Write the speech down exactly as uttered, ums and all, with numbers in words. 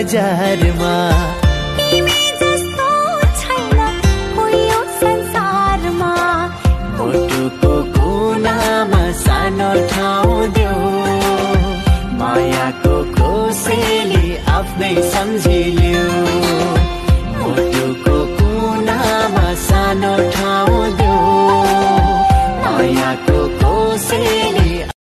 बजारमा तिमी जस्तो छैन कोही यो संसारमा मुटुको कुनामा सानो ठाउँ देऊ मायाको कोसेली आफ्नै सम्झिली